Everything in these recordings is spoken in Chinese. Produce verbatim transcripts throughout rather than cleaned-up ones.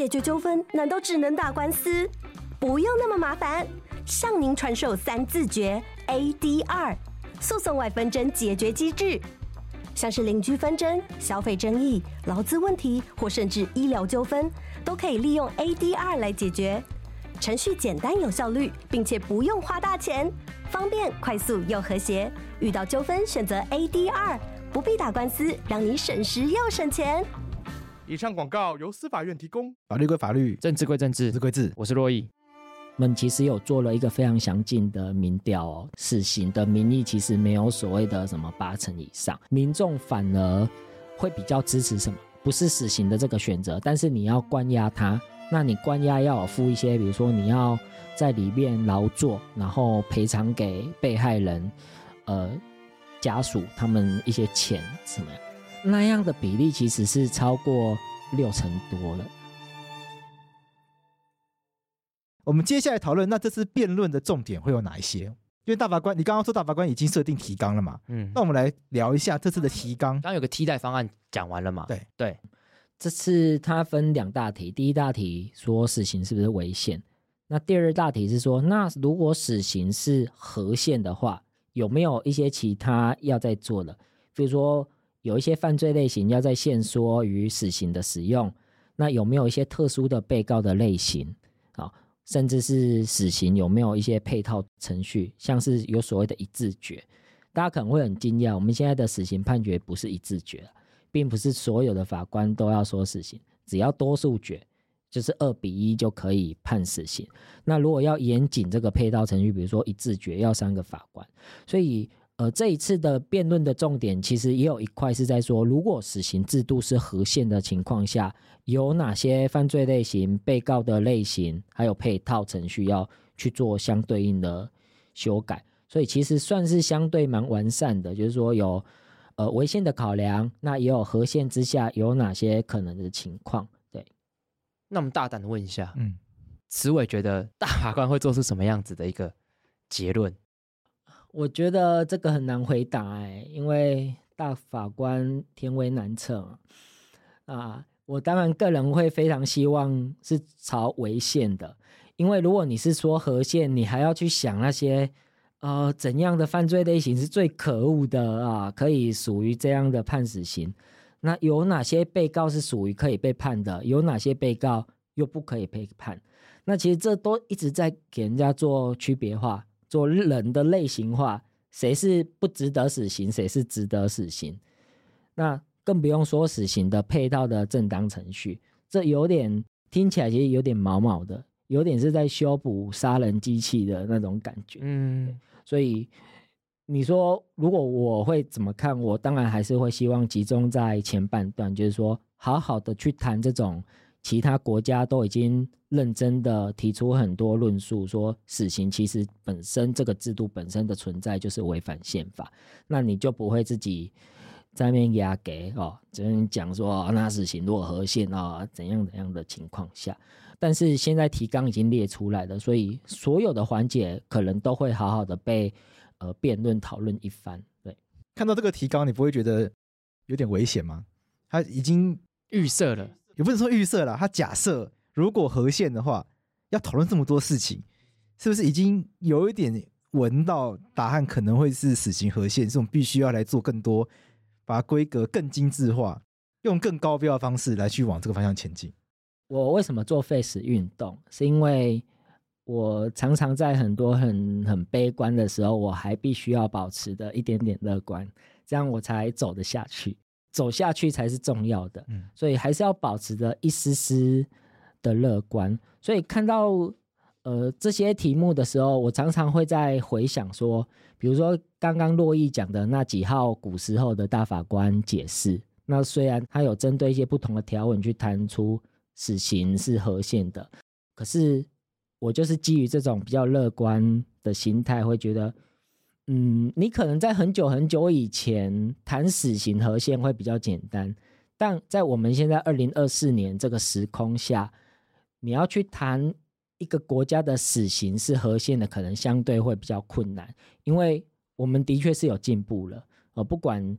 解决纠纷难道只能打官司？不用那么麻烦，向您传授三字诀 A D R 诉讼外纷争解决机制。像是邻居纷争、消费争议、劳资问题或甚至医疗纠纷，都可以利用 A D R 来解决。程序简单有效率，并且不用花大钱，方便、快速又和谐。遇到纠纷选择 A D R， 不必打官司，让你省时又省钱。 以上广告由司法院提供。 法律归法律， 政治归政治， 治归治。 我是洛毅。 我们其实有做了一个非常详尽的民调哦，死刑的民意其实没有所谓的什么八成以上，民众反而会比较支持什么？不是死刑的这个选择，但是你要关押他，那你关押要有付一些，比如说你要在里面劳作，然后赔偿给被害人呃家属他们一些钱什么样，那样的比例其实是超过六成多了。 我们接下来讨论，那这次辩论的重点会有哪一些？因为大法官，你刚刚说大法官已经设定提纲了嘛，嗯，那我们来聊一下这次的提纲。 刚刚有个替代方案讲完了嘛？ 对对， 这次它分两大题，第一大题说死刑是不是违宪，那第二大题是说，那如果死刑是合宪的话，有没有一些其他要再做的？比如说有一些犯罪类型要在限缩于死刑的使用，那有没有一些特殊的被告的类型？好，甚至是死刑有没有一些配套程序，像是有所谓的一致决。大家可能会很惊讶，我们现在的死刑判决不是一致决，并不是所有的法官都要说死刑，只要多数决就是二比一就可以判死刑。那如果要严谨这个配套程序，比如说一致决要三个法官，所以呃，这一次的辩论的重点其实也有一块是在说，如果死刑制度是合宪的情况下，有哪些犯罪类型、被告的类型还有配套程序要去做相对应的修改。所以其实算是相对蛮完善的，就是说有呃违宪的考量，那也有合宪之下有哪些可能的情况。对， 那我们大胆的问一下， 嗯， 慈伟觉得大法官会做出什么样子的一个结论？ 我觉得这个很难回答哎，因为大法官天威难测啊。我当然个人会非常希望是朝违宪的，因为如果你是说合宪，你还要去想那些呃怎样的犯罪类型是最可恶的啊，可以属于这样的判死刑。那有哪些被告是属于可以被判的，有哪些被告又不可以被判？那其实这都一直在给人家做区别化。做人的类型化，谁是不值得死刑，谁是值得死刑，那更不用说死刑的配套的正当程序，这有点听起来其实有点毛毛的，有点是在修补杀人机器的那种感觉。嗯，所以你说如果我会怎么看，我当然还是会希望集中在前半段，就是说好好的去谈这种其他国家都已经认真的提出很多论述，说死刑其实本身这个制度本身的存在就是违反宪法，那你就不会自己在那边压给哦，只能讲说、哦、那死刑如果合宪啊、哦、怎样怎样的情况下，但是现在提纲已经列出来了，所以所有的环节可能都会好好的被呃辩论讨论一番。对， 看到这个提纲，你不会觉得有点危险吗？他已经预设了。 也不是说预设啦，他假设如果合宪的话，要讨论这么多事情，是不是已经有一点闻到答案可能会是死刑合宪？这种必须要来做更多，把规格更精致化，用更高标的方式来去往这个方向前进。 我为什么做废死运动？是因为我常常在很多很很悲观的时候，我还必须要保持的一点点乐观，这样我才走得下去。走下去才是重要的、嗯、所以还是要保持着一丝丝的乐观。所以看到呃这些题目的时候，我常常会在回想说，比如说刚刚洛毅讲的那几号古时候的大法官解释，那虽然他有针对一些不同的条文去谈出死刑是合宪的，可是我就是基于这种比较乐观的心态，会觉得嗯，你可能在很久很久以前谈死刑合宪会比较简单，但在我们现在二零二四年这个时空下，你要去谈一个国家的死刑是合宪的，可能相对会比较困难，因为我们的确是有进步了、呃、不管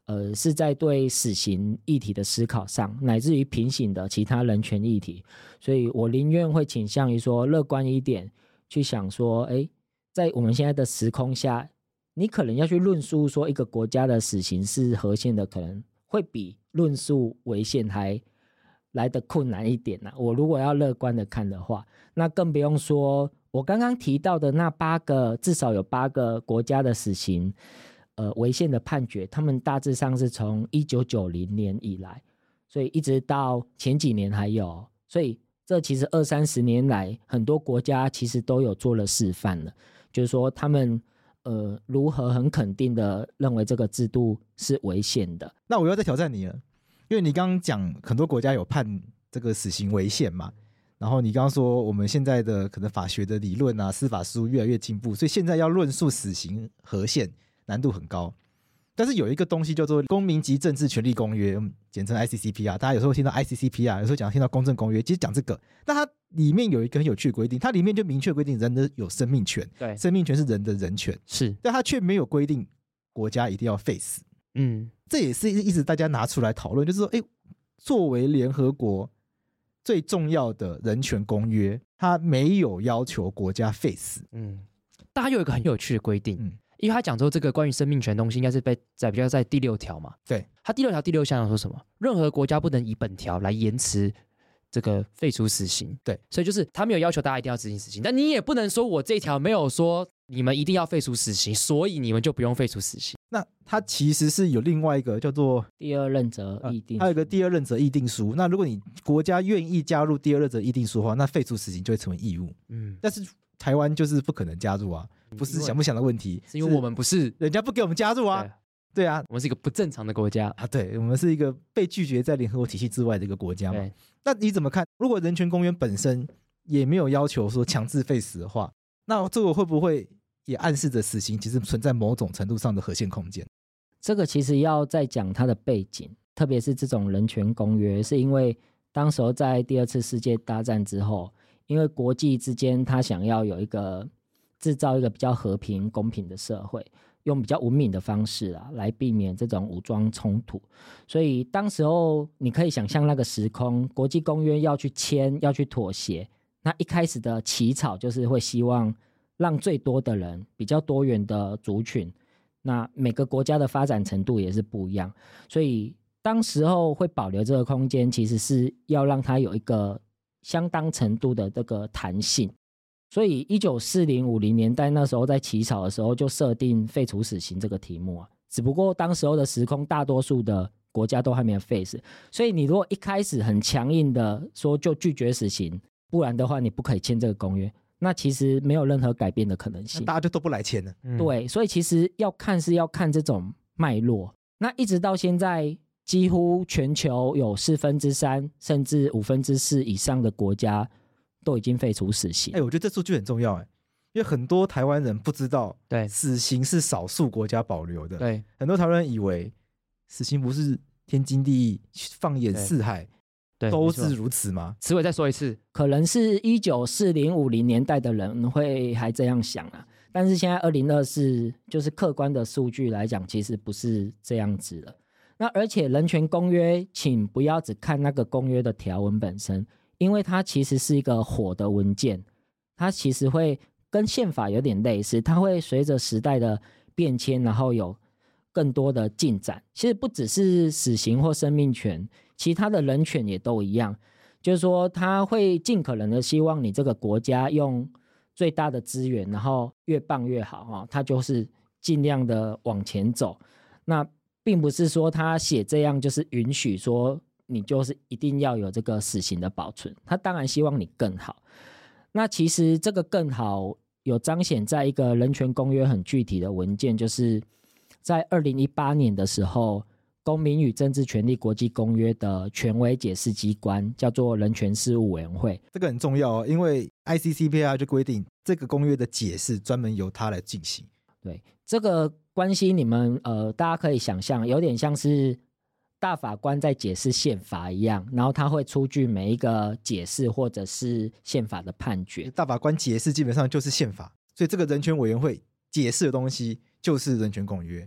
呃，是在对死刑议题的思考上，乃至于平行的其他人权议题，所以我宁愿会倾向于说乐观一点，去想说，哎，在我们现在的时空下，你可能要去论述说一个国家的死刑是合宪的，可能会比论述违宪还来得困难一点、啊、我如果要乐观的看的话，那更不用说我刚刚提到的那八个，至少有八个国家的死刑呃，违宪的判决，他们大致上是从一九九零年以来，所以一直到前几年还有，所以这其实二三十年来，很多国家其实都有做了示范了，就是说他们呃如何很肯定的认为这个制度是违宪的。 那我要再挑战你了，因为你刚刚讲很多国家有判这个死刑违宪嘛，然后你刚刚说我们现在的可能法学的理论啊、司法实务越来越进步，所以现在要论述死刑合宪难度很高。但是有一个东西叫做《公民及政治权利公约》，简称 I C C P R， 大家有时候听到 I C C P R， 有时候讲听到公政公约，其实讲这个，那它里面有一个很有趣的规定，它里面就明确规定人的有生命权， 对， 生命权是人的人权， 是， 但它却没有规定国家一定要废死。 嗯， 这也是一直大家拿出来讨论，就是说，哎，作为联合国最重要的人权公约，它没有要求国家废死。 嗯，但它有一个很有趣的规定， 嗯， 因为他讲说这个关于生命权的东西应该是被在比较在第六条嘛， 对， 他第六条第六项说什么？任何国家不能以本条来延迟这个废除死刑， 对， 所以就是他没有要求大家一定要执行死刑，但你也不能说我这一条没有说你们一定要废除死刑，所以你们就不用废除死刑。 那它其实是有另外一个叫做第二任责议定、 呃，还有一个第二任责议定书。那如果你国家愿意加入第二任责议定书的话，那废除死刑就会成为义务。嗯，但是台湾就是不可能加入啊，不是想不想的问题， 是因为我们不是人家不给我们加入啊。对啊， 我们是一个不正常的国家啊，对，我们是一个被拒绝在联合国体系之外的一个国家嘛。那你怎么看？如果人权公约本身也没有要求说强制废死的话，那这个会不会也暗示着死刑其实存在某种程度上的合宪空间？ 这个其实要再讲它的背景，特别是这种人权公约，是因为当时候在第二次世界大战之后，因为国际之间他想要有一个制造一个比较和平公平的社会，用比较文明的方式啊，来避免这种武装冲突，所以当时候你可以想象那个时空，国际公约要去签，要去妥协，那一开始的起草就是会希望让最多的人，比较多元的族群，那每个国家的发展程度也是不一样，所以当时候会保留这个空间，其实是要让它有一个相当程度的这个弹性。所以一九四零五零年代那时候在起草的时候就设定废除死刑这个题目啊，只不过当时候的时空大多数的国家都还没有废死，所以你如果一开始很强硬的说就拒绝死刑，不然的话你不可以签这个公约，那其实没有任何改变的可能性， 大家就都不来签了、 嗯、对，所以其实要看是要看这种脉络。那一直到现在几乎全球有四分之三甚至五分之四以上的国家都已经废除死刑。 哎、欸，我觉得这数据很重要哎，因为很多台湾人不知道， 对， 死刑是少数国家保留的。 对， 很多台湾人以为死刑不是天经地义，放眼四海都是如此吗？ 慈伟再说一次， 可能是一九四零五零年代的人会还这样想啊，但是现在二零二四就是客观的数据来讲，其实不是这样子了。那而且人权公约，请不要只看那个公约的条文本身，因为它其实是一个活的文件，它其实会跟宪法有点类似，它会随着时代的变迁，然后有更多的进展。其实不只是死刑或生命权，其他的人权也都一样，就是说它会尽可能的希望你这个国家用最大的资源，然后越棒越好、哦、它就是尽量的往前走。那并不是说他写这样就是允许说你就是一定要有这个死刑的保存，他当然希望你更好。那其实这个更好有彰显在一个人权公约很具体的文件，就是在二零一八年的时候，公民与政治权利国际公约的权威解释机关叫做人权事务委员会。 这个很重要哦，因为 I C C P R 就规定这个公约的解释专门由他来进行。 对，这个关系你们呃，大家可以想象，有点像是大法官在解释宪法一样，然后他会出具每一个解释或者是宪法的判决。 大法官解释基本上就是宪法，所以这个人权委员会解释的东西就是人权公约。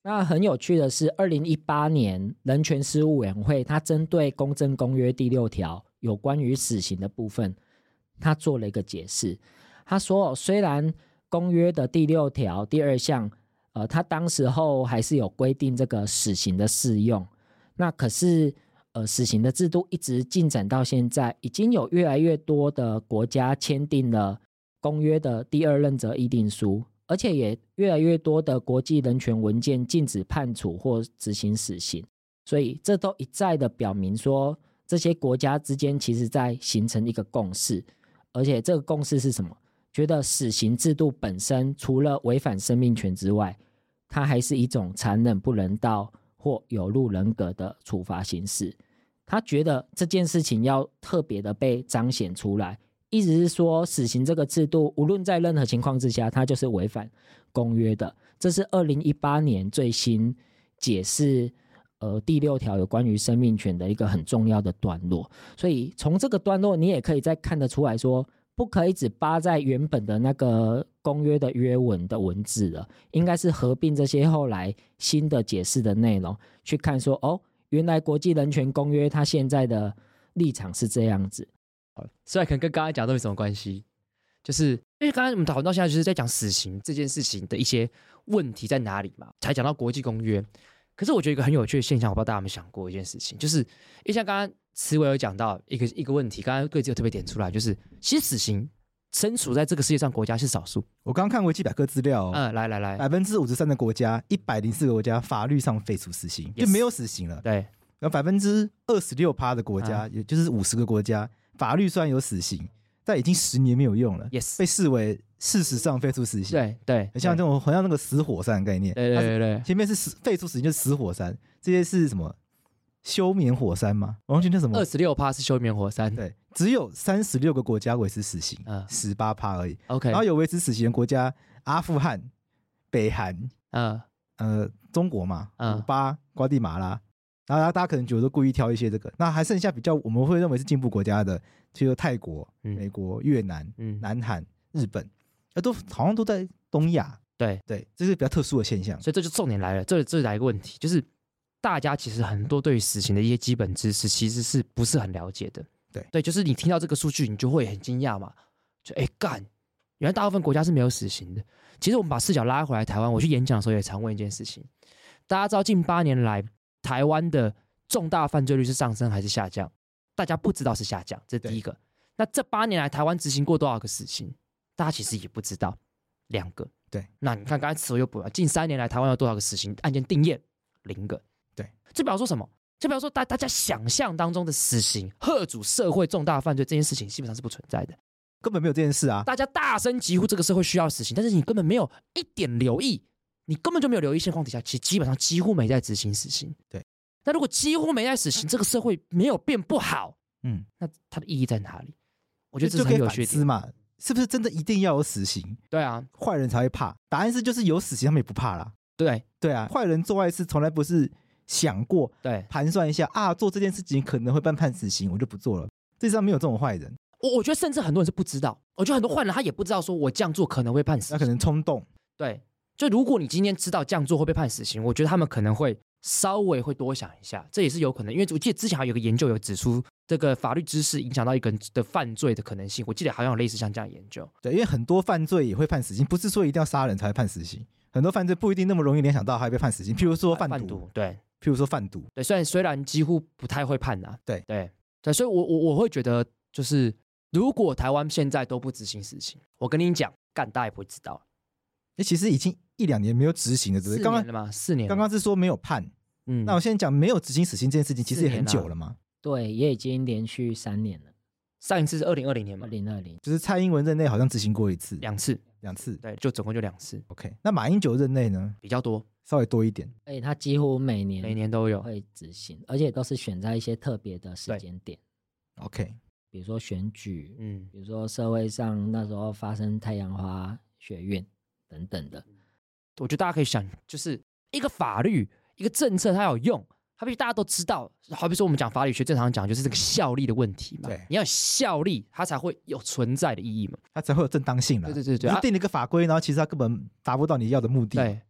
那很有趣的是，二零一八年人权事务委员会，它针对《公政公约》第六条有关于死刑的部分，它做了一个解释。他说，虽然公约的第六条第二项，呃，它当时候还是有规定这个死刑的适用，那可是，呃，死刑的制度一直进展到现在，已经有越来越多的国家签订了公约的第二任责议定书。而且也越来越多的国际人权文件禁止判处或执行死刑，所以这都一再的表明说，这些国家之间其实在形成一个共识，而且这个共识是什么？觉得死刑制度本身除了违反生命权之外，它还是一种残忍不人道或有辱人格的处罚形式。他觉得这件事情要特别的被彰显出来。意思是说，死刑这个制度，无论在任何情况之下，它就是违反公约的。这是二零一八年最新解释呃第六条有关于生命权的一个很重要的段落。所以从这个段落，你也可以再看得出来说，不可以只扒在原本的那个公约的约文的文字了，应该是合并这些后来新的解释的内容，去看说，哦，原来国际人权公约它现在的立场是这样子。 虽然可能跟刚才讲都没什么关系，就是因为刚才我们讨论到现在就是在讲死刑这件事情的一些问题在哪里嘛，才讲到国际公约。可是我觉得一个很有趣的现象，我不知道大家有没有想过一件事情，就是因为像刚刚慈伟有讲到一个一个问题，刚刚贵子有特别点出来，就是其实死刑身处在这个世界上国家是少数。 我刚刚看维基百科资料、哦， 嗯，来来来， 百分之五十三的国家，一百零四个国家法律上废除死刑， Yes. 就没有死刑了。 对， 有百分之二十六趴的国家，嗯、也就是五十个国家。法律虽然有死刑，但已经十年没有用了， yes. 被视为事实上废除死刑。 对对， 很像这种，好像那个死火山的概念。 对对对对， 前面是死废除死刑就是死火山，这些是什么休眠火山吗？完全叫什么？ 二十六趴是休眠火山。 对，只有三十六个国家维持死刑，十八趴而已。 OK， 然后有维持死刑的国家，阿富汗、北韩， 嗯呃，中国嘛， 嗯古巴、瓜地马拉。然后大家可能觉得故意挑一些这个，那还剩下比较我们会认为是进步国家的，就是泰国、 嗯、 美国、越南、 嗯、 南韩、日本，都好像都在东亚。 对对，这是比较特殊的现象。 所以这就重点来了，这这来一个问题，就是大家其实很多对于死刑的一些基本知识，其实是不是很了解的？ 对对，就是你听到这个数据，你就会很惊讶嘛，就哎干，原来大部分国家是没有死刑的。其实我们把视角拉回来台湾，我去演讲的时候也常问一件事情，大家知道近八年来台湾的重大犯罪率是上升还是下降？大家不知道是下降，这是第一个。那这八年来台湾执行过多少个死刑？大家其实也不知道，两个。 对， 那你看刚才词又补了，近三年来台湾有多少个死刑案件定验？零个。 对， 这表示说什么？这表示说大大家想象当中的死刑吓阻社会重大犯罪这件事情基本上是不存在的， 根本没有这件事啊！ 大家大声疾呼这个社会需要死刑，但是你根本没有一点留意，你根本就没有留意情况底下，其实基本上几乎没在执行死刑。 对， 那如果几乎没在死刑，这个社会没有变不好， 嗯， 那它的意义在哪里？我觉得这是很有趣的嘛。是不是真的一定要有死刑？ 对啊， 坏人才会怕。答案是就是有死刑，他们也不怕啦。 对对啊，坏人做坏事从来不是想过， 对， 盘算一下啊，做这件事情可能会被判死刑，我就不做了。世界上没有这种坏人。 我我觉得甚至很多人是不知道，我觉得很多坏人他也不知道说我这样做可能会判死刑， 他可能冲动。 对，就如果你今天知道这样做会被判死刑，我觉得他们可能会稍微会多想一下，这也是有可能。因为我记得之前还有一个研究有指出，这个法律知识影响到一个人的犯罪的可能性。我记得好像有类似像这样的研究。 对，因为很多犯罪也会判死刑，不是说一定要杀人才会判死刑。很多犯罪不一定那么容易联想到还被判死刑，譬如说贩毒， 贩毒对， 譬如说贩毒， 对，虽然虽然几乎不太会判啊， 对对对，所以我我我会觉得，就是如果台湾现在都不执行死刑，我跟你讲，干大家也不会知道。 哎，其实已经一两年没有执行了，对不对？ 四年了吗？四年。 刚刚是说没有判，嗯，那我现在讲没有执行死刑这件事情，其实也很久了嘛。 对，也已经连续三年了。 上一次是二零二零年嘛？ 二零二零， 就是蔡英文任内好像执行过一次， 两次， 两次， 对，就总共就两次。 OK， 那马英九任内呢？ 比较多， 稍微多一点。 而且他几乎每年每年都有会执行，而且都是选在一些特别的时间点。 OK， 比如说选举， 嗯， 比如说社会上那时候发生太阳花学运等等的。 我觉得大家可以想，就是一个法律、一个政策，它有用。好比大家都知道，好比说我们讲法理学，正常讲就是这个效力的问题嘛。 对， 你要有效力，它才会有存在的意义嘛， 它才会有正当性啦。 对对对对， 你定了一个法规，然后其实它根本达不到你要的目的。 对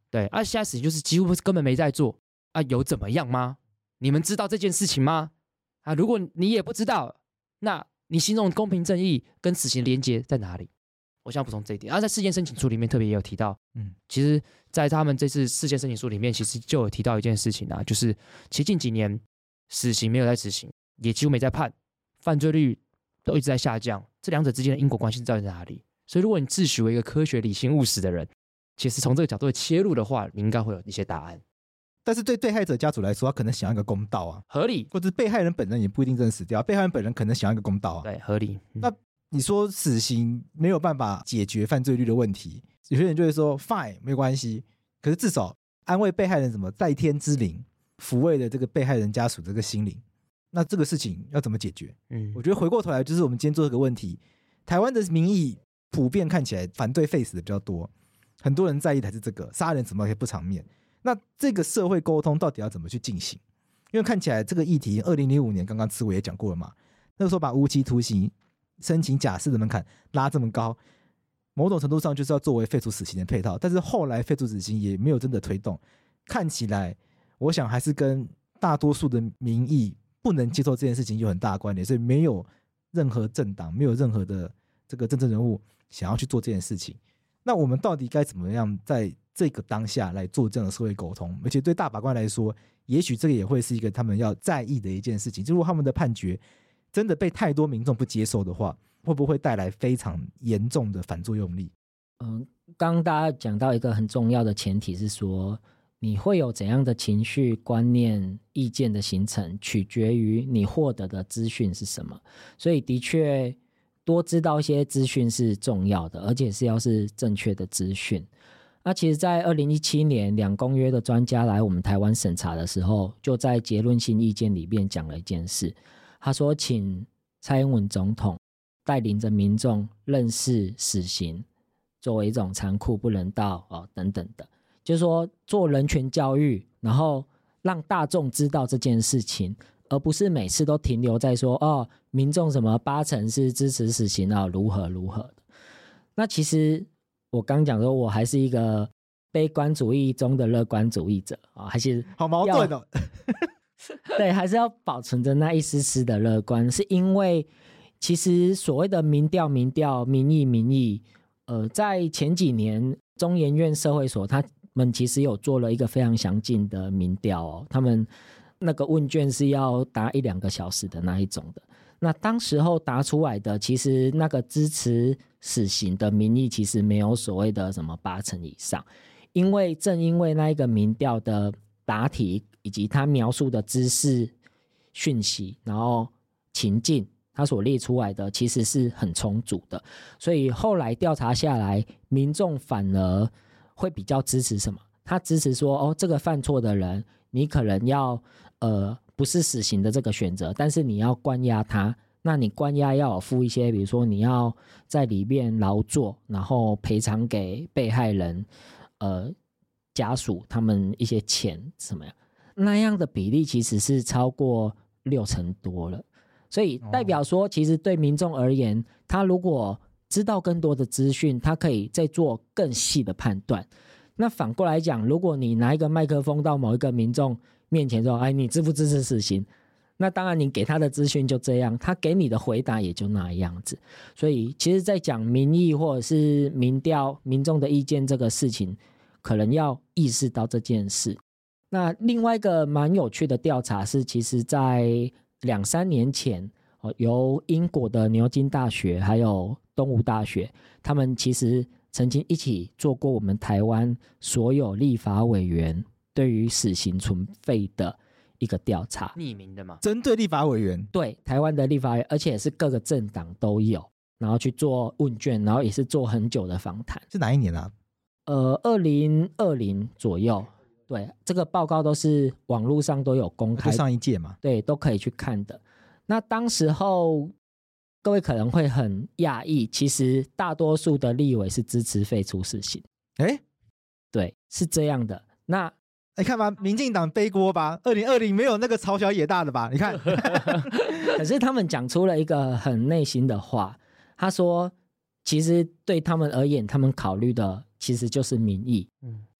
对啊，现在死刑就是几乎根本没在做啊，有怎么样吗？你们知道这件事情吗？啊，如果你也不知道，那你心中的公平正义跟死刑连结在哪里？我想要补充这一点。啊，在事件申请书里面特别也有提到，嗯，其实，在他们这次事件申请书里面，其实就有提到一件事情啊，就是其实近几年死刑没有在执行，也几乎没在判，犯罪率都一直在下降，这两者之间的因果关系在哪里？所以，如果你自诩为一个科学、理性、务实的人，其实从这个角度切入的话，你应该会有一些答案。 但是对被害者家属来说，他可能想要一个公道啊， 合理， 或者被害人本人也不一定真的死掉，被害人本人可能想要一个公道啊， 对，合理。嗯、 那你说死刑没有办法解决犯罪率的问题，有些人就会说 fine 没关系，可是至少安慰被害人什么在天之灵，抚慰了这个被害人家属这个心灵，那这个事情要怎么解决？嗯，我觉得回过头来就是我们今天做这个问题，台湾的民意普遍看起来反对废死的比较多，很多人在意的还是这个杀人怎么可以不偿命。那这个社会沟通到底要怎么去进行？因为看起来这个议题二零零五年刚刚刺猬也讲过了嘛，那个时候把无期徒刑申请假释的门槛拉这么高，某种程度上就是要作为废除死刑的配套，但是后来废除死刑也没有真的推动，看起来我想还是跟大多数的民意不能接受这件事情有很大的关联，所以没有任何政党没有任何的这个政治人物想要去做这件事情。那我们到底该怎么样在这个当下来做这样的社会沟通？而且对大法官来说，也许这个也会是一个他们要在意的一件事情，就如果他们的判决真的被太多民众不接受的话，会不会带来非常严重的反作用力？ 嗯，刚刚大家讲到一个很重要的前提是说，你会有怎样的情绪、观念、意见的形成，取决于你获得的资讯是什么。所以的确多知道一些资讯是重要的，而且是要是正确的资讯。那其实在二零一七年两公约的专家来我们台湾审查的时候，就在结论性意见里面讲了一件事，他说请蔡英文总统带领着民众认识死刑作为一种残酷不人道、哦、等等的，就是说做人权教育，然后让大众知道这件事情，而不是每次都停留在说哦，民众什么八成是支持死刑啊，如何如何的。那其实我刚讲说，我还是一个悲观主义中的乐观主义者啊、哦，还是好矛盾哦。 对，还是要保存着那一丝丝的乐观，是因为其实所谓的民调、民调、民意、民意，呃，在前几年中研院社会所他们其实有做了一个非常详尽的民调哦，他们那个问卷是要答一两个小时的那一种的。那当时候答出来的，其实那个支持死刑的民意其实没有所谓的什么八成以上，因为正因为那一个民调的答题以及他描述的知识讯息，然后情境他所列出来的其实是很充足的，所以后来调查下来，民众反而会比较支持什么？他支持说，哦，这个犯错的人，你可能要呃不是死刑的这个选择，但是你要关押他。那你关押要有付一些，比如说你要在里面劳作，然后赔偿给被害人呃家属他们一些钱什么样，那样的比例其实是超过六成多了。所以代表说，其实对民众而言，他如果知道更多的资讯，他可以再做更细的判断。那反过来讲，如果你拿一个麦克风到某一个民众面前说，哎，你支不支持死刑？那当然你给他的资讯就这样，他给你的回答也就那样子。所以其实在讲民意或者是民调民众的意见这个事情，可能要意识到这件事。那另外一个蛮有趣的调查是，其实在两三年前，由英国的牛津大学还有东吴大学，他们其实曾经一起做过我们台湾所有立法委员对于死刑存废的一个调查， 匿名的嘛， 针对立法委员， 对台湾的立法委员，而且是各个政党都有，然后去做问卷，然后也是做很久的访谈。 是哪一年啊？ 呃，二零二零左右。对，这个报告都是网络上都有公开， 就上一届嘛， 对，都可以去看的。那当时候各位可能会很讶异，其实大多数的立委是支持废除死刑。 哎， 对，是这样的。那你看吧，民进党背锅吧，二零二零没有那个朝小野大的吧？你看， 可是他们讲出了一个很内心的话，他说，其实对他们而言，他们考虑的其实就是民意。嗯，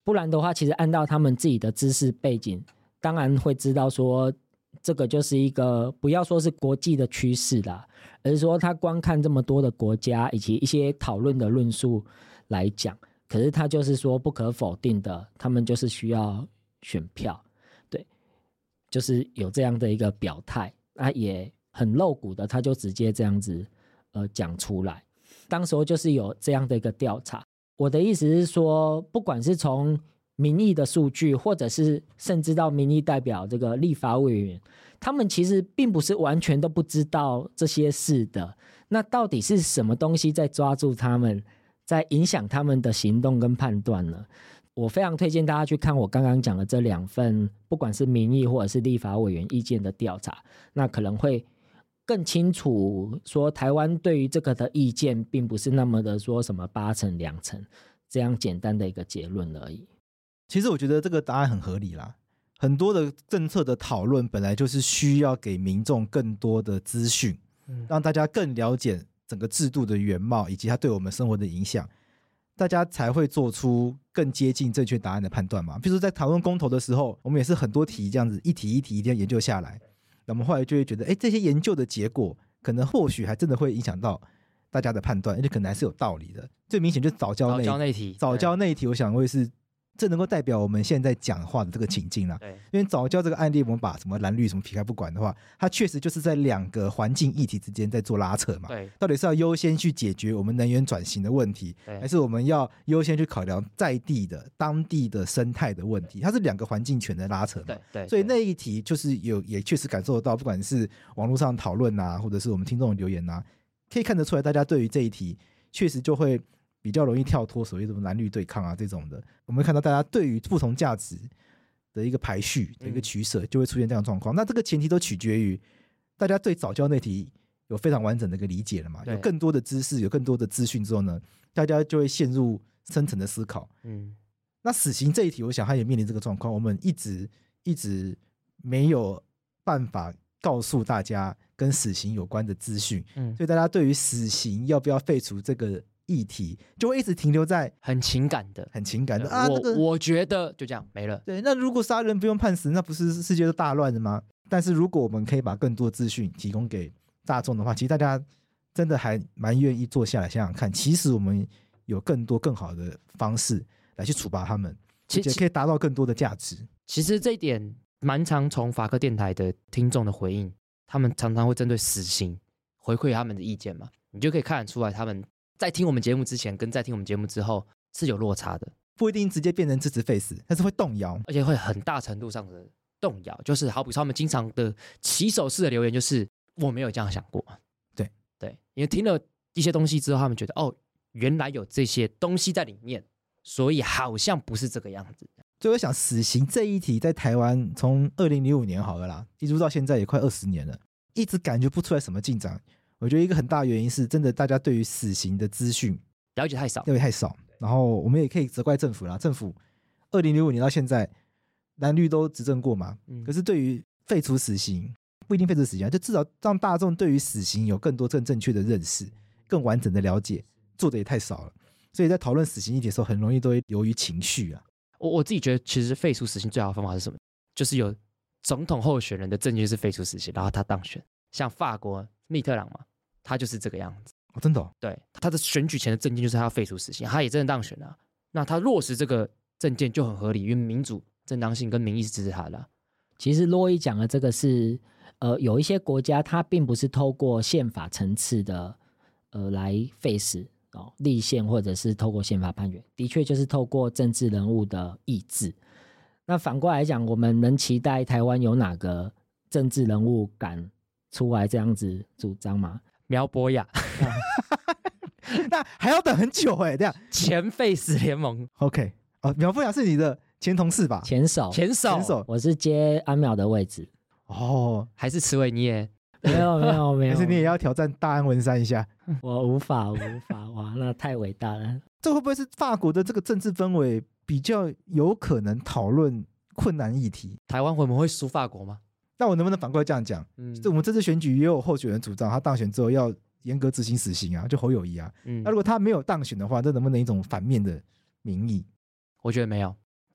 不然的话，其实按照他们自己的知识背景，当然会知道说这个就是一个不要说是国际的趋势啦，而是说他光看这么多的国家以及一些讨论的论述来讲，可是他就是说不可否定的，他们就是需要选票，对，就是有这样的一个表态，那也很露骨的，他就直接这样子呃讲出来。当时候就是有这样的一个调查，我的意思是说，不管是从民意的数据，或者是甚至到民意代表这个立法委员，他们其实并不是完全都不知道这些事的。那到底是什么东西在抓住他们，在影响他们的行动跟判断呢？我非常推荐大家去看我刚刚讲的这两份，不管是民意或者是立法委员意见的调查，那可能会更清楚说台湾对于这个的意见并不是那么的说什么八成两成这样简单的一个结论而已。 其实我觉得这个答案很合理啦，很多的政策的讨论本来就是需要给民众更多的资讯，让大家更了解整个制度的原貌以及它对我们生活的影响，大家才会做出更接近正确答案的判断嘛。比如说在讨论公投的时候，我们也是很多题这样子一题一题一定要研究下来，那我们后来就会觉得，哎，这些研究的结果可能或许还真的会影响到大家的判断，而且可能还是有道理的。最明显就是早教那早教那题， 早教那一题，我想会是这能够代表我们现在讲话的这个情境啦。因为早教这个案例，我们把什么蓝绿什么撇开不管的话，它确实就是在两个环境议题之间在做拉扯嘛。 对， 到底是要优先去解决我们能源转型的问题，还是我们要优先去考量在地的当地的生态的问题？它是两个环境权的拉扯嘛。 对对， 所以那一题就是有也确实感受得到，不管是网络上讨论啊，或者是我们听众的留言啊，可以看得出来，大家对于这一题确实就会比较容易跳脱所谓的蓝绿对抗啊这种的。我们会看到大家对于不同价值的一个排序的一个取舍，就会出现这样的状况。那这个前提都取决于大家对早教那题有非常完整的一个理解了嘛，有更多的知识，有更多的资讯之后呢，大家就会陷入深层的思考。嗯，那死刑这一题，我想它也面临这个状况，我们一直一直没有办法告诉大家跟死刑有关的资讯，嗯，所以大家对于死刑要不要废除这个议题，就会一直停留在很情感的、 很情感的啊。 我、 那个、 我觉得就这样没了。 对，那如果杀人不用判死，那不是世界都大乱了吗？但是如果我们可以把更多资讯提供给大众的话，其实大家真的还蛮愿意坐下来想想看，其实我们有更多更好的方式来去处罚他们，而且可以达到更多的价值。 其实这一点蛮常从法科电台的听众的回应，他们常常会针对死刑回馈他们的意见嘛，你就可以看得出来他们在听我们节目之前跟在听我们节目之后是有落差的， 不一定直接变成支持废死，但是会动摇， 而且会很大程度上的动摇。就是好比说他们经常的起手式的留言就是我没有这样想过。 对对，因为听了一些东西之后，他们觉得哦，原来有这些东西在里面，所以好像不是这个样子。 所以我想死刑这一题在台湾从二零零五年好了啦，一直到现在也快二十年了，一直感觉不出来什么进展。我觉得一个很大的原因是真的大家对于死刑的资讯了解太少， 了解太少。然后我们也可以责怪政府啦，政府二零零五年到现在蓝绿都执政过嘛，嗯、可是对于废除死刑不一定废除死刑，就至少让大众对于死刑有更多更正确的认识，更完整的了解，做的也太少了。所以在讨论死刑议题的时候，很容易都会流于情绪啊。 我我自己觉得，其实废除死刑最好的方法是什么？就是有总统候选人的证件是废除死刑，然后他当选。像法国密特朗嘛，他就是这个样子。 哦，真的、哦？ 对，他的选举前的证件就是他要废除死刑，他也真的当选了、啊。那他落实这个证件就很合理，因为民主正当性跟民意是支持他的、啊。 其实洛伊讲的这个是，呃，有一些国家它并不是透过宪法层次的，呃，来废死。哦，立宪或者是透过宪法判决，的确就是透过政治人物的意志。那反过来讲，我们能期待台湾有哪个政治人物敢出来这样子主张吗？ 苗博雅， 那还要等很久哎、欸，这样前废死联盟 ，OK， 哦，苗博雅是你的前同事吧？ 前手， 前手，前手， 我是接安苗的位置。 哦， 还是慈伟你也？ 没有没有没有， 但是你也要挑战大安文山一下。 我无法无法，哇，那太伟大了。 这会不会是法国的这个政治氛围比较有可能讨论困难议题？ 台湾我们会输法国吗？ 那我能不能反过来这样讲？嗯，就我们这次选举也有候选人主张，他当选之后要严格执行死刑啊，就侯友宜啊。嗯，那如果他没有当选的话，这能不能一种反面的民意？ 我觉得没有，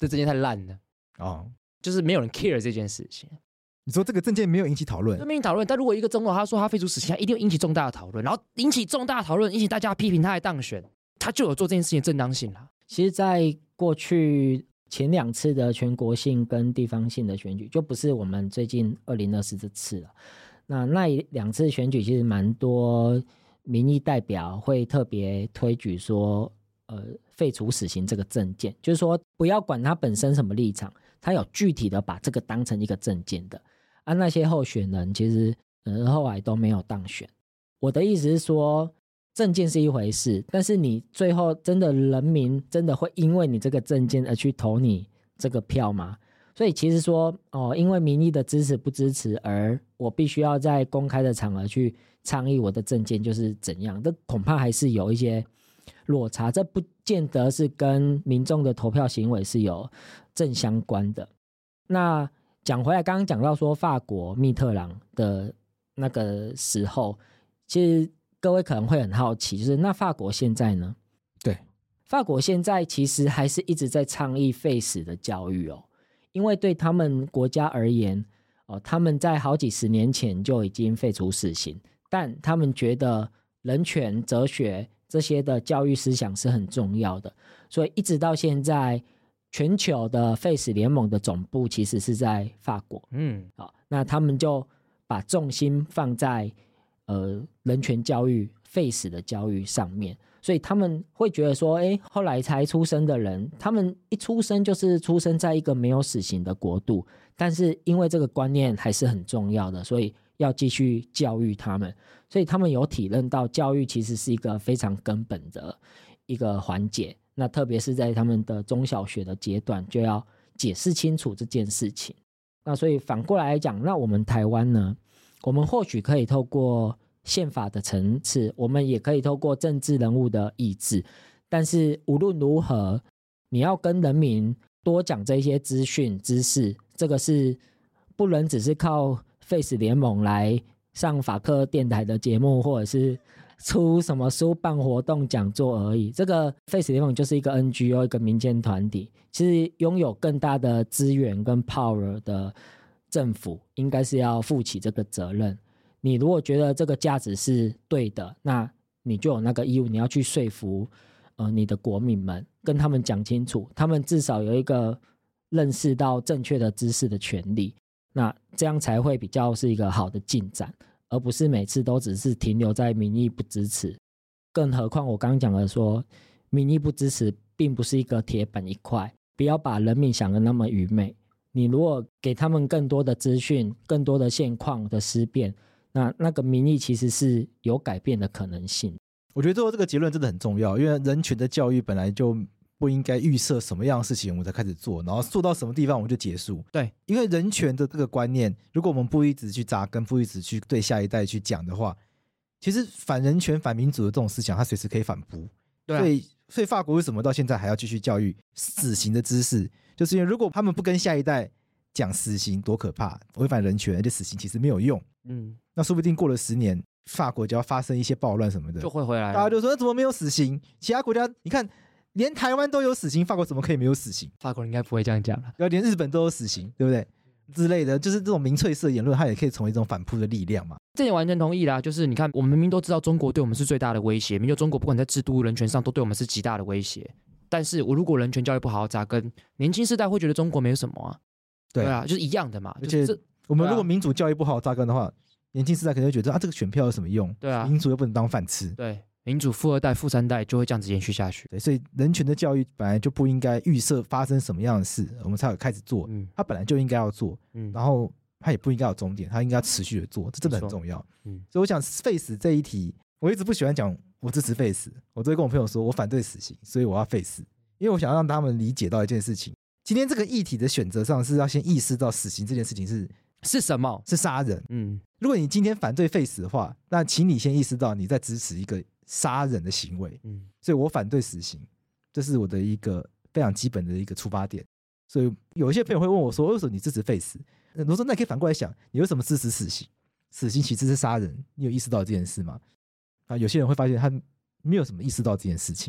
这证件太烂了， 哦， 就是没有人 care 这件事情。 你说这个证件没有引起讨论就，没引起讨论，但如果一个总统他说他废除死刑，他一定会引起重大的讨论，然后引起重大的讨论，引起大家批评他还当选，他就有做这件事情的正当性啦。 其实，在过去前两次的全国性跟地方性的选举，就不是我们最近二零二四这次了。那那两次选举其实蛮多民意代表会特别推举说，呃，废除死刑这个政见，就是说不要管他本身什么立场，他有具体的把这个当成一个政见的。啊，那些候选人其实呃后来都没有当选。我的意思是说，政见是一回事，但是你最后真的人民真的会因为你这个政见而去投你这个票吗？所以其实说哦，因为民意的支持不支持，而我必须要在公开的场合去倡议我的政见就是怎样，这恐怕还是有一些落差，这不见得是跟民众的投票行为是有正相关的。那讲回来，刚刚讲到说法国密特朗的那个时候，其实各位可能会很好奇，就是那法国现在呢？ 对， 法国现在其实还是一直在倡议废死的教育哦，因为对他们国家而言，哦，他们在好几十年前就已经废除死刑，但他们觉得人权、哲学这些的教育思想是很重要的，所以一直到现在。全球的废死联盟的总部其实是在法国，嗯，好，那他们就把重心放在呃人权教育、废死的教育上面，所以他们会觉得说，哎，后来才出生的人，他们一出生就是出生在一个没有死刑的国度，但是因为这个观念还是很重要的，所以要继续教育他们，所以他们有体认到教育其实是一个非常根本的一个环节。那特别是在他们的中小学的阶段，就要解释清楚这件事情。那所以反过来讲，那我们台湾呢，我们或许可以透过宪法的层次，我们也可以透过政治人物的意志，但是无论如何，你要跟人民多讲这些资讯知识，这个是不能只是靠废死联盟来上法克电台的节目，或者是出什么书、办活动、讲座而已。这个废死联盟就是一个 N G O， 一个民间团体，其实拥有更大的资源跟 power 的政府应该是要负起这个责任。你如果觉得这个价值是对的，那你就有那个义务，你要去说服呃你的国民们，跟他们讲清楚，他们至少有一个认识到正确的知识的权利，那这样才会比较是一个好的进展，而不是每次都只是停留在民意不支持。更何况我刚刚讲的说，民意不支持并不是一个铁板一块，不要把人民想得那么愚昧。你如果给他们更多的资讯，更多的现况的思辨，那那个民意其实是有改变的可能性。 我觉得最后这个结论真的很重要，因为人权的教育本来就不应该预设什么样的事情我们才开始做，然后做到什么地方我们就结束。 对， 因为人权的这个观念，如果我们不一直去扎根，不一直去对下一代去讲的话，其实反人权、反民主的这种思想，它随时可以反扑。对、啊，所以，所以法国为什么到现在还要继续教育死刑的知识？就是因为如果他们不跟下一代讲死刑多可怕，违反人权，而且死刑其实没有用。嗯，那说不定过了十年，法国只要发生一些暴乱什么的， 就会回来了。 大家就说那怎么没有死刑？其他国家你看，连台湾都有死刑，法国怎么可以没有死刑？ 法国人应该不会这样讲了。 要连日本都有死刑，对不对？之类的，就是这种民粹式的言论，它也可以成为一种反扑的力量嘛。 这点完全同意啦。就是你看，我们明明都知道中国对我们是最大的威胁，明明中国不管在制度、人权上都对我们是极大的威胁。但是我如果人权教育不好好扎根，年轻世代会觉得中国没有什么啊。对, 对啊，就是一样的嘛。 而且就是我们如果民主教育不好好扎根的话，年轻世代可能会觉得啊，这个选票有什么用？ 对啊， 民主又不能当饭吃。 对，民主富二代、富三代就会这样子延续下去。 对，所以人权的教育本来就不应该预设发生什么样的事，我们才有开始做。嗯，它本来就应该要做，嗯，然后它也不应该有终点，它应该要持续的做，这真的很重要。嗯，所以我想废死这一题，我一直不喜欢讲我支持废死，我都会跟我朋友说我反对死刑，所以我要废死，因为我想让他们理解到一件事情。今天这个议题的选择上是要先意识到死刑这件事情是是什么？ 是杀人。嗯，如果你今天反对废死的话，那请你先意识到你在支持一个杀人的行为。嗯，所以我反对死刑，这是我的一个非常基本的一个出发点。所以有一些朋友会问我说，为什么你支持废死？我说那你可以反过来想，你为什么支持死刑？死刑其实是杀人，你有意识到这件事吗？啊，有些人会发现他没有什么意识到这件事情。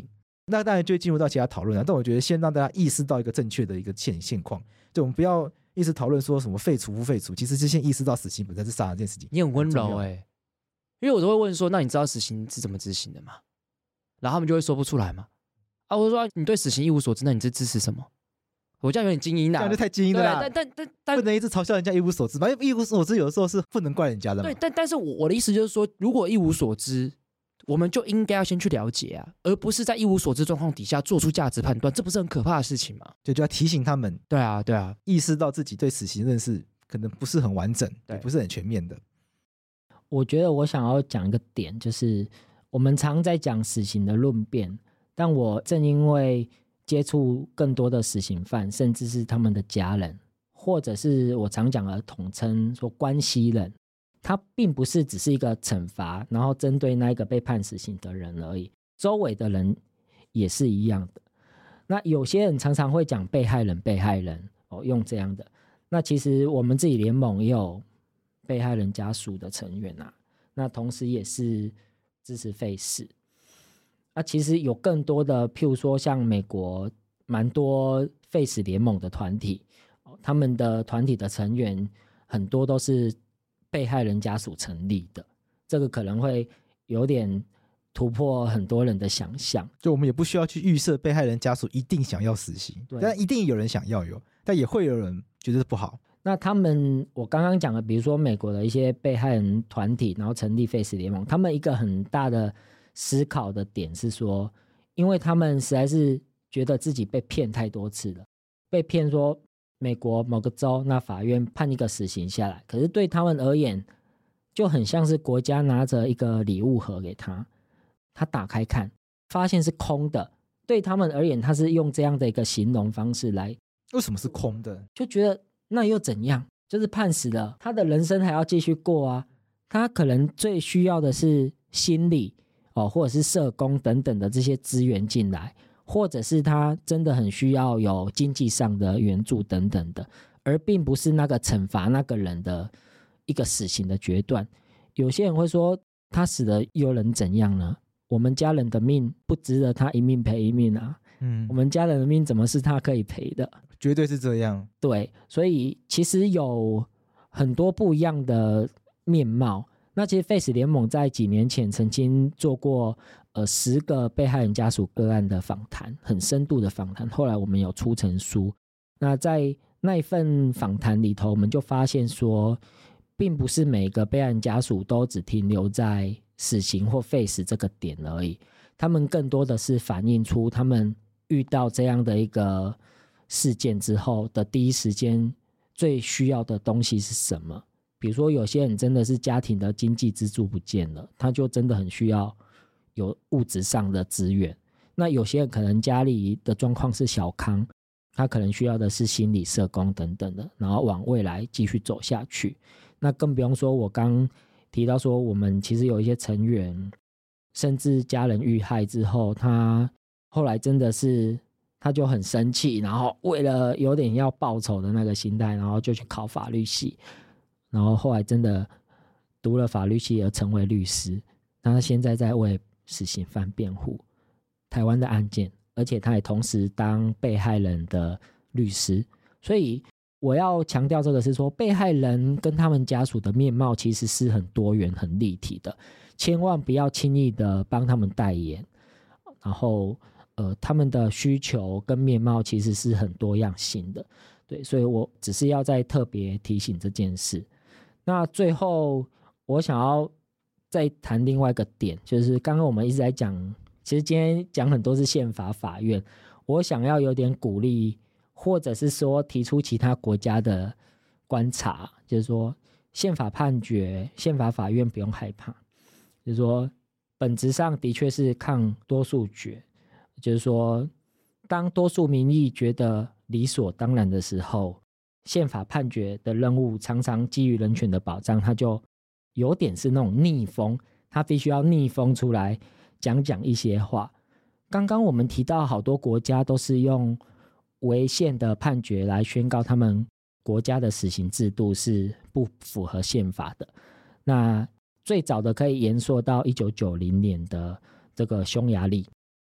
那当然就会进入到其他讨论了。但我觉得先让大家意识到一个正确的一个现现况，就我们不要一直讨论说什么废除不废除，其实是先意识到死刑本身是杀人这件事情。 你很温柔哎、欸，因为我都会问说，那你知道死刑是怎么执行的吗？然后他们就会说不出来嘛。啊，我说、啊、你对死刑一无所知，那你是支持什么？我这样有点精英啦， 这样就太精英了啦。 但但但但不能一直嘲笑人家一无所知吧？因为一无所知有的时候是不能怪人家的嘛。 对，但但是我我的意思就是说，如果一无所知，我们就应该要先去了解啊，而不是在一无所知状况底下做出价值判断，这不是很可怕的事情吗？ 就就要提醒他们， 对啊，对啊， 意识到自己对死刑认识可能不是很完整，也不是很全面的。 我觉得我想要讲一个点，就是我们常在讲死刑的论辩，但我正因为接触更多的死刑犯，甚至是他们的家人，或者是我常讲的统称说关系人，他并不是只是一个惩罚，然后针对那一个被判死刑的人而已，周围的人也是一样的。那有些人常常会讲被害人被害人、哦、用这样的，那其实我们自己联盟也有被害人家属的成员啊，那同时也是支持废死。那其实有更多的，譬如说像美国蛮多废死联盟的团体，他们的团体的成员很多都是被害人家属成立的，这个可能会有点突破很多人的想象。 就我们也不需要去预设被害人家属一定想要死刑，但一定有人想要有，但也会有人觉得不好。 那他们我刚刚讲的，比如说美国的一些被害人团体，然后成立废死联盟，他们一个很大的思考的点是说，因为他们实在是觉得自己被骗太多次了，被骗说美国某个州那法院判一个死刑下来，可是对他们而言就很像是国家拿着一个礼物盒给他，他打开看发现是空的，对他们而言他是用这样的一个形容方式来， 为什么是空的？ 就觉得那又怎样，就是判死了，他的人生还要继续过啊，他可能最需要的是心理哦，或者是社工等等的这些资源进来，或者是他真的很需要有经济上的援助等等的，而并不是那个惩罚那个人的一个死刑的决断。有些人会说他死了又能怎样呢？我们家人的命不值得他一命赔一命啊，嗯，我们家人的命怎么是他可以赔的？ 绝对是这样。 对，所以其实有很多不一样的面貌。那其实废死联盟在几年前曾经做过呃十个被害人家属个案的访谈，很深度的访谈，后来我们有出成书。那在那一份访谈里头，我们就发现说，并不是每个被害人家属都只停留在死刑或废死这个点而已，他们更多的是反映出他们遇到这样的一个事件之后的第一时间最需要的东西是什么。比如说有些人真的是家庭的经济支柱不见了，他就真的很需要有物质上的资源。那有些人可能家里的状况是小康，他可能需要的是心理社工等等的，然后往未来继续走下去。那更不用说我刚提到说，我们其实有一些成员甚至家人遇害之后，他后来真的是他就很生气，然后为了有点要报仇的那个心态，然后就去考法律系，然后后来真的读了法律系而成为律师，他现在在为死刑犯辩护台湾的案件，而且他也同时当被害人的律师。所以我要强调这个是说，被害人跟他们家属的面貌其实是很多元很立体的，千万不要轻易的帮他们代言，然后呃，他们的需求跟面貌其实是很多样性的。对，所以我只是要再特别提醒这件事。那最后我想要再谈另外一个点，就是刚刚我们一直在讲，其实今天讲很多是宪法法院，我想要有点鼓励，或者是说提出其他国家的观察，就是说宪法判决宪法法院不用害怕，就是说本质上的确是抗多数决，就是说当多数民意觉得理所当然的时候，宪法判决的任务常常基于人权的保障，它就有点是那种逆风，它必须要逆风出来讲讲一些话。刚刚我们提到好多国家都是用违宪的判决来宣告他们国家的死刑制度是不符合宪法的。那最早的可以延溯到一九九零年的这个匈牙利，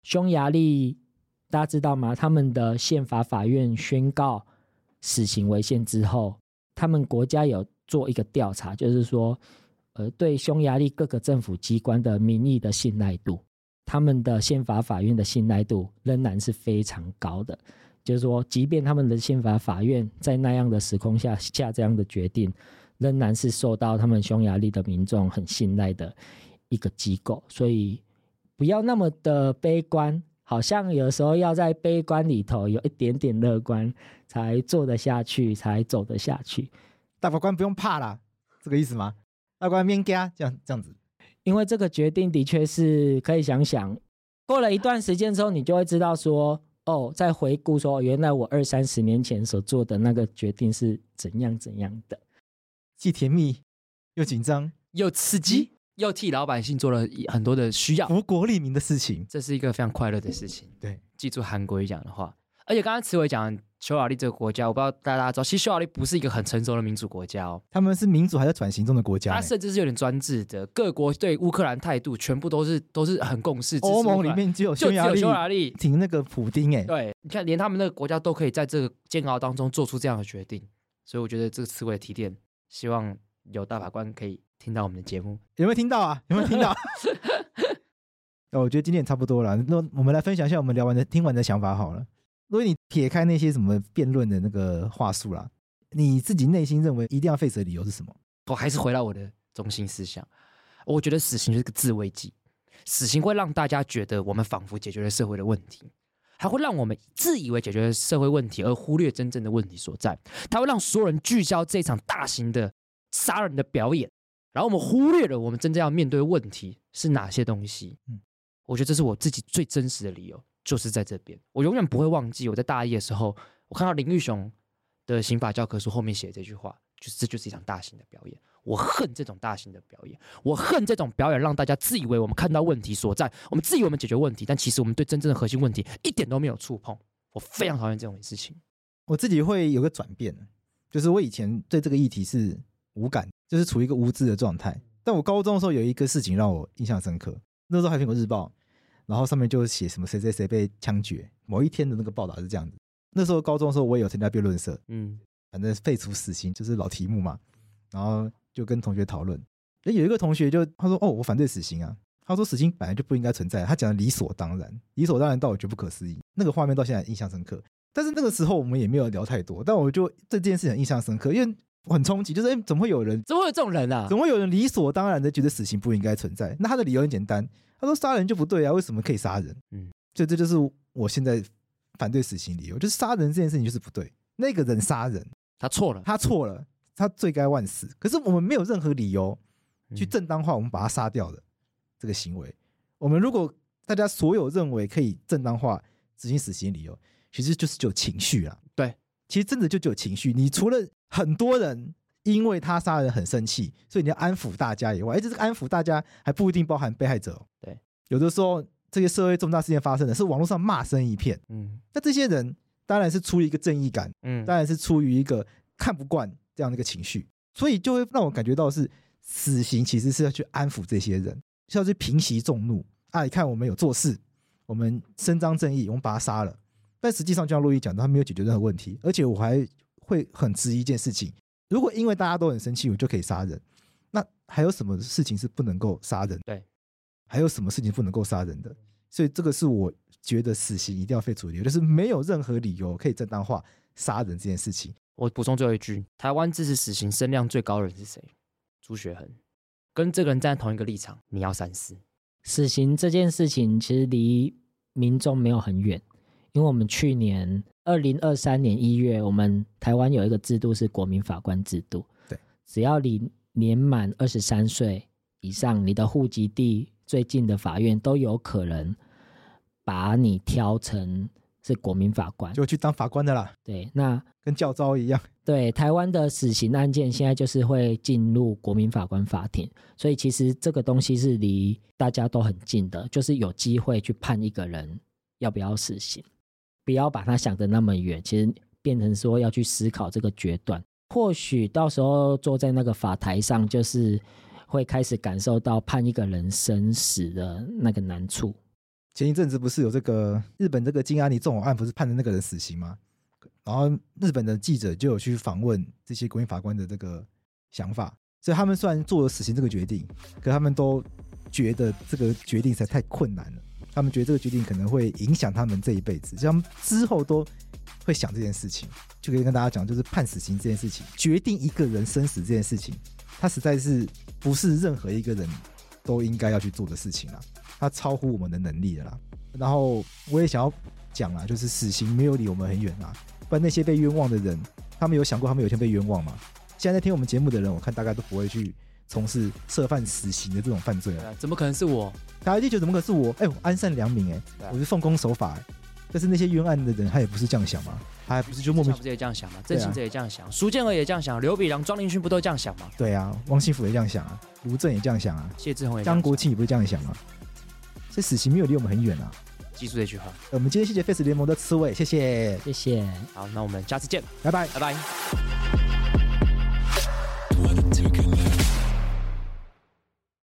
匈牙利大家知道吗？他们的宪法法院宣告死刑违宪之后，他们国家有做一个调查，就是说呃，对匈牙利各个政府机关的民意的信赖度，他们的宪法法院的信赖度仍然是非常高的。就是说即便他们的宪法法院在那样的时空下下这样的决定，仍然是受到他们匈牙利的民众很信赖的一个机构。所以不要那么的悲观，好像有时候要在悲观里头有一点点乐观才做得下去，才走得下去。 大法官不用怕啦，这个意思吗？大法官免惊，这样这样子。 因为这个决定的确是可以想想，过了一段时间之后，你就会知道说，哦，在回顾说，原来我二三十年前所做的那个决定是怎样怎样的， 既甜蜜又紧张又刺激，又替老百姓做了很多的需要， 福国利民的事情， 这是一个非常快乐的事情。 对， 记住韩国瑜讲的话。而且刚刚慈伟讲匈牙利这个国家，我不知道大家知道，其实匈牙利不是一个很成熟的民主国家哦， 他们是民主还在转型中的国家， 它甚至是有点专制的，各国对乌克兰态度全部都是都是很共识。 欧盟里面只有匈牙利， 匈牙利挺那个普丁哎、欸， 对，你看连他们那个国家都可以在这个煎熬当中做出这样的决定，所以我觉得这个慈伟的提点，希望有大法官可以听到我们的节目。 有没有听到啊？有没有听到？哦，我觉得今天也差不多了，那我们来分享一下我们聊完的听完的想法好了。如果你撇开那些什么辩论的那个话术啦，你自己内心认为一定要废止的理由是什么？ 我还是回到我的中心思想，我觉得死刑就是个自慰剂，死刑会让大家觉得我们仿佛解决了社会的问题，还会让我们自以为解决了社会问题，而忽略真正的问题所在。它会让所有人聚焦这场大型的杀人的表演，然后我们忽略了我们真正要面对的问题是哪些东西。嗯，我觉得这是我自己最真实的理由。就是在这边，我永远不会忘记我在大一的时候，我看到林玉雄的刑法教科书后面写这句话，就是这就是一场大型的表演。我恨这种大型的表演，我恨这种表演让大家自以为我们看到问题所在，我们自以为我们解决问题，但其实我们对真正的核心问题一点都没有触碰。我非常讨厌这种事情。 我自己会有个转变，就是我以前对这个议题是无感，就是处于一个无知的状态。但我高中的时候有一个事情让我印象深刻，那时候还苹果日报。然后上面就写什么谁谁谁被枪决，某一天的那个报道是这样子。那时候高中的时候我也有参加辩论社，嗯，反正废除死刑就是老题目嘛，然后就跟同学讨论。有一个同学就他说哦，我反对死刑啊，他说死刑本来就不应该存在，他讲的理所当然，理所当然到我觉得不可思议。那个画面到现在印象深刻，但是那个时候我们也没有聊太多，但我就对这件事很印象深刻，因为我很冲击，就是哎，怎么会有人怎么会有这种人啊？ 怎么会有人理所当然的觉得死刑不应该存在？那他的理由很简单。他说杀人就不对啊，为什么可以杀人？嗯，所以这就是我现在反对死刑理由，就是杀人这件事情就是不对。那个人杀人， 他错了， 他错了，他罪该万死。可是我们没有任何理由去正当化我们把他杀掉的这个行为。我们如果大家所有认为可以正当化执行死刑理由，其实就是只有情绪啊。 对， 其实真的就只有情绪。你除了很多人因为他杀人很生气，所以你要安抚大家以外，而且这个安抚大家还不一定包含被害者、哦。对，有的时候这些社会重大事件发生的是网络上骂声一片，嗯，那这些人当然是出于一个正义感，嗯，当然是出于一个看不惯这样的一个情绪，所以就会让我感觉到是死刑其实是要去安抚这些人，是要去平息众怒啊！你看我们有做事，我们伸张正义，我们把他杀了，但实际上就像洛伊讲的，他没有解决任何问题，而且我还会很质疑一件事情。如果因为大家都很生气我就可以杀人，那还有什么事情是不能够杀人？对，还有什么事情不能够杀人的？所以这个是我觉得死刑一定要废除的理由，就是没有任何理由可以正当化杀人这件事情。 我补充最后一句，台湾支持死刑声量最高的人是谁？朱学恒，跟这个人站在同一个立场，你要三思。 死刑这件事情其实离民众没有很远，因为我们去年二零二三年一月，我们台湾有一个制度是国民法官制度。对，只要你年满二十三岁以上，你的户籍地最近的法院都有可能把你挑成是国民法官， 就去当法官的啦。 对，那跟教召一样。 对，台湾的死刑案件现在就是会进入国民法官法庭，所以其实这个东西是离大家都很近的，就是有机会去判一个人要不要死刑。不要把它想得那么远，其实变成说要去思考这个决断。或许到时候坐在那个法台上，就是会开始感受到判一个人生死的那个难处。 前一阵子不是有这个日本这个金阿尼纵火案，不是判的那个人死刑吗？然后日本的记者就有去访问这些国民法官的这个想法，所以他们虽然做了死刑这个决定，可他们都觉得这个决定实在太困难了，他们觉得这个决定可能会影响他们这一辈子，所以他们之后都会想这件事情。就可以跟大家讲，就是判死刑这件事情，决定一个人生死这件事情，它实在是不是任何一个人都应该要去做的事情啦，它超乎我们的能力了啦。然后我也想要讲啦，就是死刑没有离我们很远啦，不然那些被冤枉的人，他们有想过他们有一天被冤枉吗？现在在听我们节目的人，我看大概都不会去从事涉犯死刑的这种犯罪了。 怎么可能是我？ 大家就觉得怎么可能是我？哎、欸，我安善良民哎、欸，我是奉公守法哎、欸。但是那些冤案的人，他也不是这样想嘛，他还不是就莫名不是也这样想吗？郑信哲也这样想，苏建和也这样想，刘比良、庄林勋不都这样想吗？ 对啊，汪信福也这样想啊，卢正也这样想啊， 谢志宏也张国庆也不是这样想啊。所以死刑没有离我们很远啊。 记住这句话。 我们今天谢谢 Face 联盟的刺猬，谢谢， 谢谢。 好，那我们下次见， 拜拜， 拜拜。